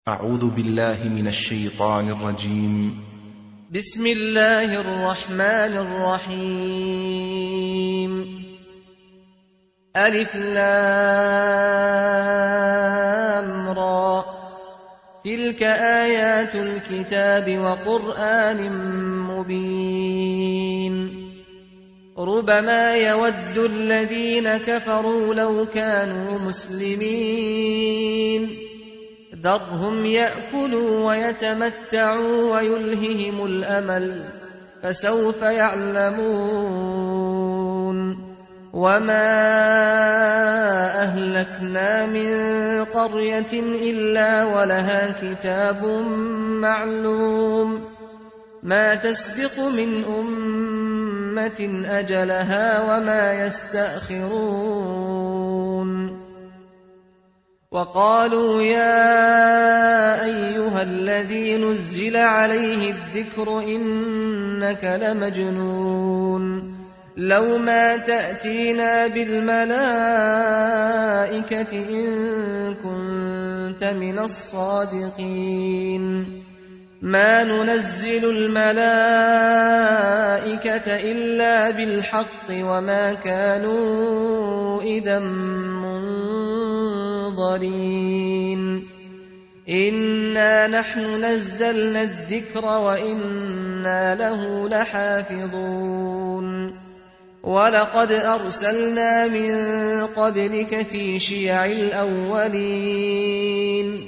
أعوذ بالله من الشيطان الرجيم. بسم الله الرحمن الرحيم. ألف لام را، تلك آيات الكتاب وقرآن مبين. ربما يود الذين كفروا لو كانوا مسلمين، ذرهم يأكلوا ويتمتعوا ويلههم الأمل، فسوف يعلمون. وما أهلكنا من قرية إلا ولها كتاب معلوم، ما تسبق من أمة أجلها وما يستأخرون. وقالوا يا أيها الذي نزل عليه الذكر إنك لمجنون، لو ما تأتينا بالملائكة إن كنت من الصادقين. ما ننزل الملائكة إلا بالحق وما كانوا إذا منظرين. إنا نحن نزلنا الذكر وإنا له لحافظون. ولقد أرسلنا من قبلك في شيع الأولين،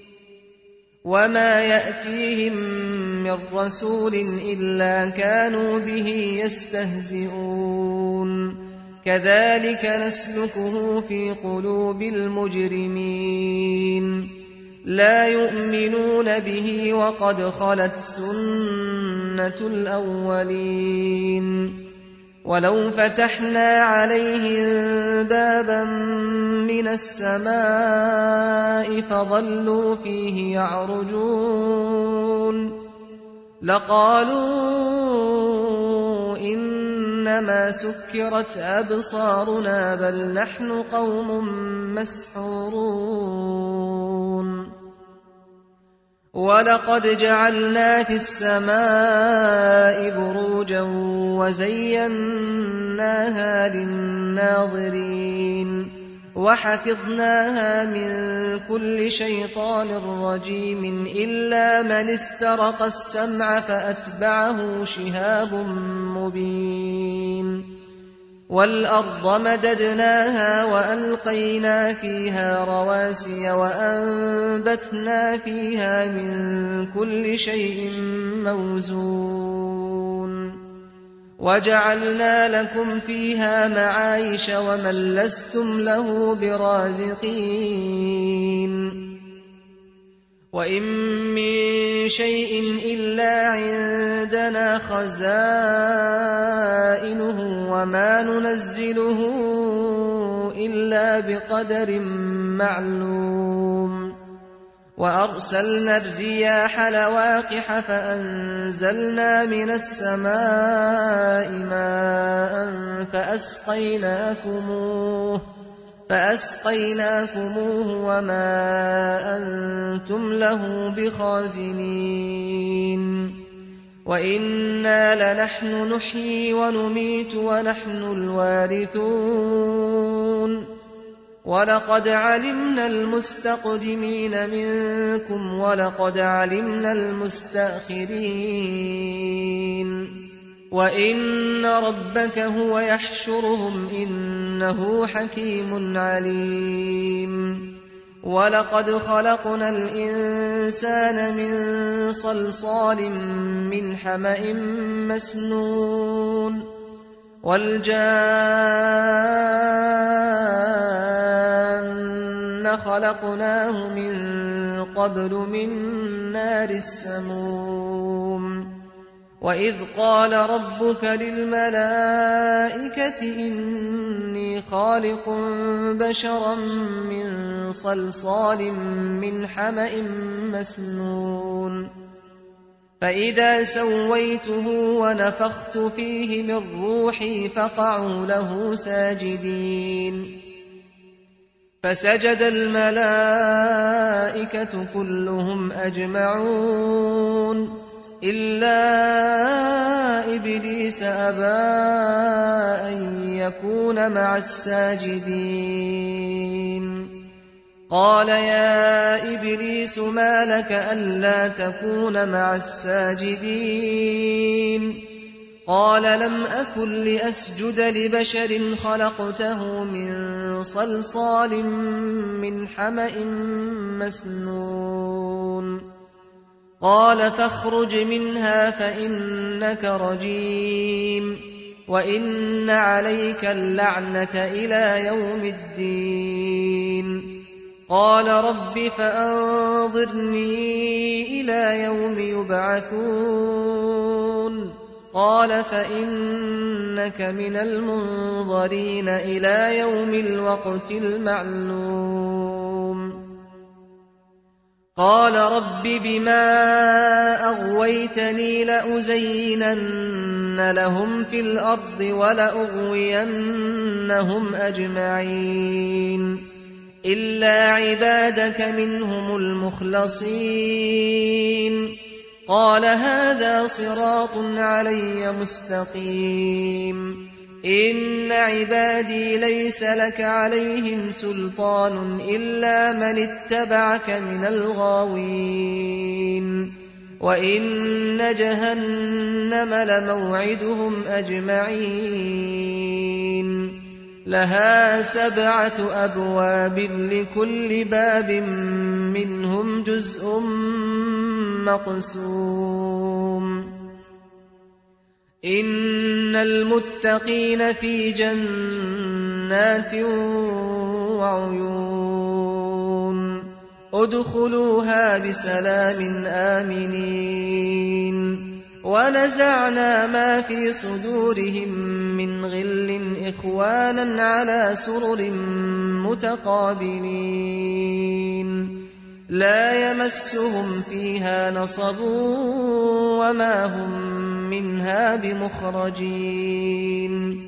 وما يأتيهم من رسول إلا كانوا به يستهزئون. كذلك نسلكه في قلوب المجرمين، لا يؤمنون به وقد خلت سنة الأولين. ولو فتحنا عليهم بابا من السماء فظلوا فيه يعرجون لقالوا إنما سكرت أبصارنا بل نحن قوم مسحورون. ولقد جعلنا في السماء بروجا وزيناها للناظرين وحفظناها من كل شيطان رجيم إلا من استرق السمع فأتبعه شهاب مبين. والأرض مددناها وألقينا فيها رواسي وأنبتنا فيها من كل شيء موزون. وجعلنا لكم فيها معايش ومن لستم له برازقين. وإن من شيء إلا عندنا خزائنه وما ننزله إلا بقدر معلوم. وأرسلنا الرياح لواقح فأنزلنا من السماء ماء فأسقيناكموه وما أنتم له بخازنين. وإنا لنحن نحيي ونميت ونحن الوارثون. ولقد علمنا المستقدمين منكم ولقد علمنا المستأخرين. وإن ربك هو يحشرهم إنه حكيم عليم. ولقد خلقنا الإنسان من صلصال من حمأ مسنون والجان خلقناه من قبل من نار السموم. وإذ قال ربك للملائكة إني خالق بشرا من صلصال من حمأ مسنون فإذا سويته ونفخت فيه من روحي فقعوا له ساجدين. فسجد الملائكة كلهم أجمعون إلا إبليس أبى أن يكون مع الساجدين. قال يا إبليس ما لك ألا تكون مع الساجدين؟ قال لم أكن لأسجد لبشر خلقته من صلصال من حمأ مسنون. قال فاخرج منها فإنك رجيم وإن عليك اللعنة إلى يوم الدين. قال رب فأنظرني إلى يوم يبعثون. قال فإنك من المنظرين إلى يوم الوقت المعلوم. قال رب بما أغويتني لأزينن لهم في الأرض ولأغوينهم أجمعين إلا عبادك منهم المخلصين. قال هذا صراط علي مستقيم. إن عبادي ليس لك عليهم سلطان إلا من اتبعك من الغاوين. وإن جهنم لموعدهم أجمعين لها 7 أبواب لكل باب منهم جزء مقسوم. إن المتقين في جنات وعيون ادخلوها بسلام آمنين. ونزعنا ما في صدورهم من غل إخوانا على سرر متقابلين لا يمسهم فيها نصب وما هم منها بمخرجين.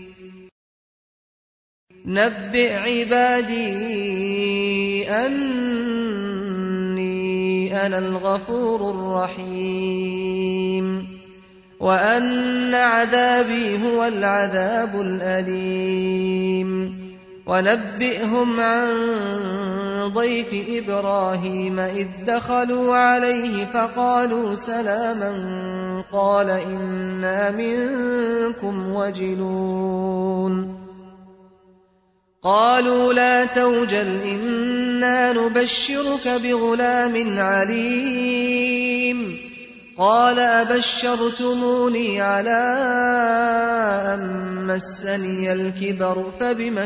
نبئ عبادي أني أنا الغفور الرحيم وأن عذابي هو العذاب الأليم. ونبئهم عن ضيف إبراهيم إذ دخلوا عليه فقالوا سلاما قال إنا منكم وجلون. قالوا لا توجل إنا نبشرك بغلام عليم. قال أبشرتموني على أن مسني الكبر فبم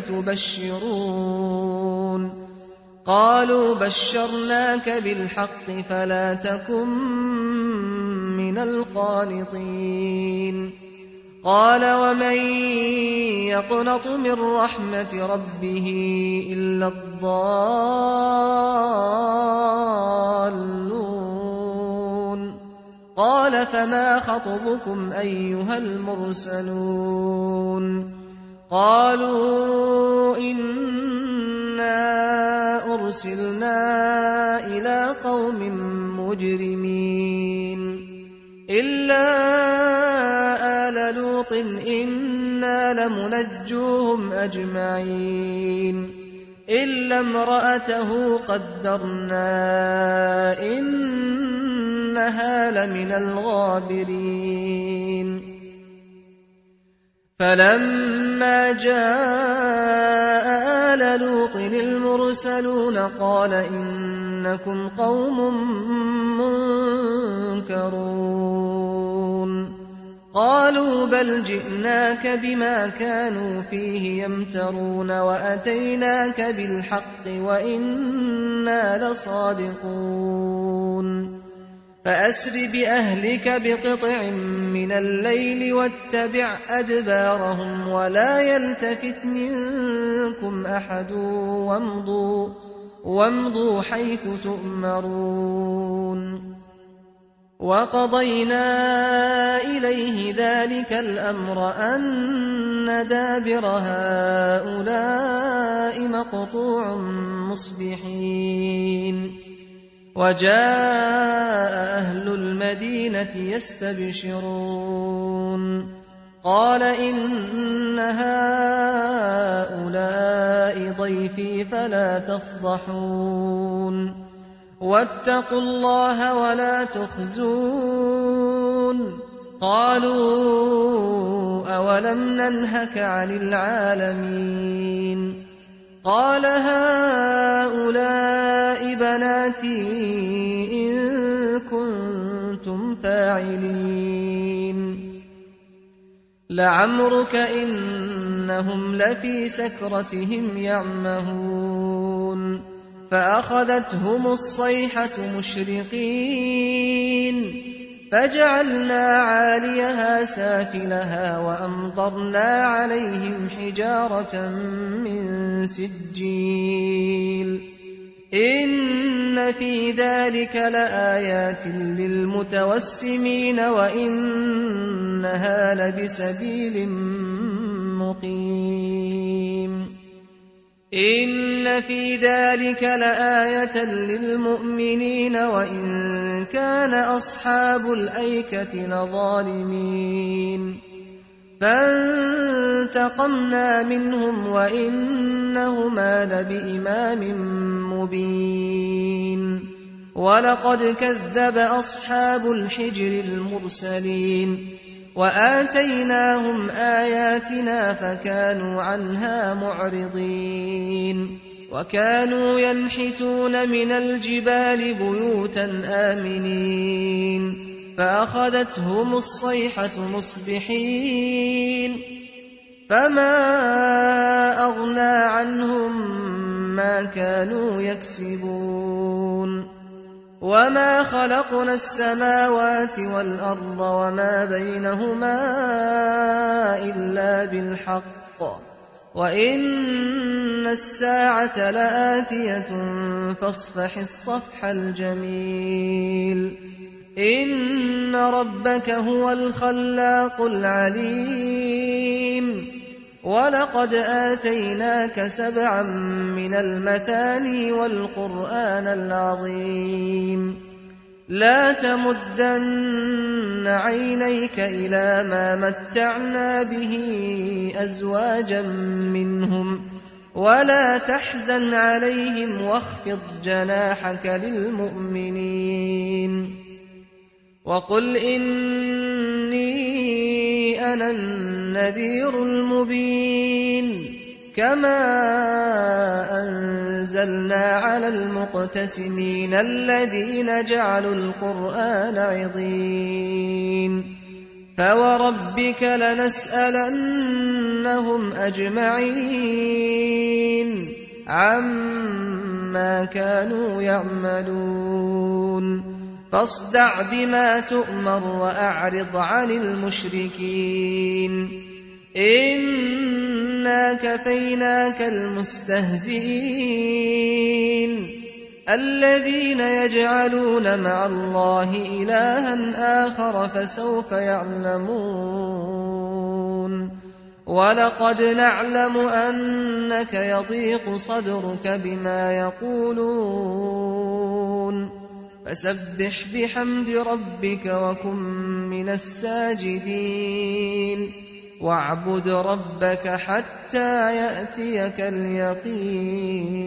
تبشرون؟ قالوا بشرناك بالحق فلا تكن من القانطين. قال ومن يقنط من رحمة ربه إلا الضالون. قال فما خطبكم أيها المرسلون؟ قالوا إنا أرسلنا إلى قوم مجرمين إلا آل لوط إنا لمنجوهم أجمعين إلا امرأته قدرنا إنها لمن الغابرين. فلما جاء آل لوط المرسلون قال إنكم قوم منكرون. قالوا بل جئناك بما كانوا فيه يمترون وأتيناك بالحق وإنا لصادقون. فأسر بأهلك بقطع من الليل واتبع أدبارهم ولا يلتفت منكم أحد وامضوا حيث تؤمرون. وَقَضَيْنَا إِلَيْهِ ذَلِكَ الْأَمْرَ أَنَّ دَابِرَ هَٰؤُلَاءِ مَقْطُوعٌ مُّصْبِحِينَ وَجَاءَ أَهْلُ الْمَدِينَةِ يَسْتَبْشِرُونَ قَالَ إِنَّ هَٰؤُلَاءِ ضَيْفِي فَلَا تَفْضَحُونِ وَاتَّقُوا اللَّهَ وَلَا تُخْزُونِ قَالُوا أَوَلَمْ نَنْهَكَ عَنِ الْعَالَمِينَ قَالَ هَٰؤُلَاءِ بَنَاتِي إِن كُنتُمْ فَاعِلِينَ لَعَمْرُكَ إِنَّهُمْ لَفِي سَكْرَتِهِمْ يَعْمَهُونَ فَأَخَذَتْهُمُ الصَّيْحَةُ مُشْرِقِينَ فَجَعَلْنَا عَالِيَهَا سَافِلَهَا وَأَمْطَرْنَا عَلَيْهِمْ حِجَارَةً مِّن سِجِّيلٍ إِنَّ فِي ذَلِكَ لَآيَاتٍ لِّلْمُتَوَسِّمِينَ وَإِنَّهَا لَبِسَبِيلٍ مُّقِيمٍ إِنَّ فِي ذَلِكَ لَآيَةً لِّلْمُؤْمِنِينَ وَإِن كَانَ أَصْحَابُ الْأَيْكَةِ لَظَالِمِينَ فَانتَقَمْنَا مِنْهُمْ وَإِنَّهُمَا لَبِإِمَامٍ مُّبِينٍ وَلَقَدْ كَذَّبَ أَصْحَابُ الْحِجْرِ الْمُرْسَلِينَ وَآتَيْنَاهُمْ آيَاتِنَا فَكَانُوا عَنْهَا مُعْرِضِينَ وَكَانُوا يَنْحِتُونَ مِنَ الْجِبَالِ بُيُوتًا آمِنِينَ فَأَخَذَتْهُمُ الصَّيْحَةُ مُصْبِحِينَ فَمَا أَغْنَىٰ عَنْهُم مَّا كَانُوا يَكْسِبُونَ وَمَا خَلَقْنَا السَّمَاوَاتِ وَالْأَرْضَ وَمَا بَيْنَهُمَا إِلَّا بِالْحَقِّ وَإِنَّ السَّاعَةَ لَآتِيَةٌ فَاصْفَحِ الصَّفْحَ الْجَمِيلَ إِنَّ رَبَّكَ هُوَ الْخَلَّاقُ الْعَلِيمُ وَلَقَدْ آتَيْنَاكَ سَبْعًا مِّنَ الْمَثَانِي وَالْقُرْآنَ الْعَظِيمَ لَا تَمُدَّنَّ عَيْنَيْكَ إِلَىٰ مَا مَتَّعْنَا بِهِ أَزْوَاجًا مِّنْهُمْ وَلَا تَحْزَنْ عَلَيْهِمْ وَاخْفِضْ جَنَاحَكَ لِلْمُؤْمِنِينَ وَقُلْ إِنِّي أَنَا النَّذِيرُ الْمُبِينُ كَمَا أَنزَلْنَا عَلَى الْمُقْتَسِمِينَ الَّذِينَ جَعَلُوا الْقُرْآنَ عِضِينَ فَوَرَبِّكَ لَنَسْأَلَنَّهُمْ أَجْمَعِينَ عَمَّا كَانُوا يَعْمَلُونَ فاصدع بما تؤمر وأعرض عن المشركين إنا كفيناك المستهزئين الذين يجعلون مع الله إلها آخر فسوف يعلمون ولقد نعلم أنك يضيق صدرك بما يقولون فسبح بحمد ربك وكن من الساجدين واعبد ربك حتى يأتيك اليقين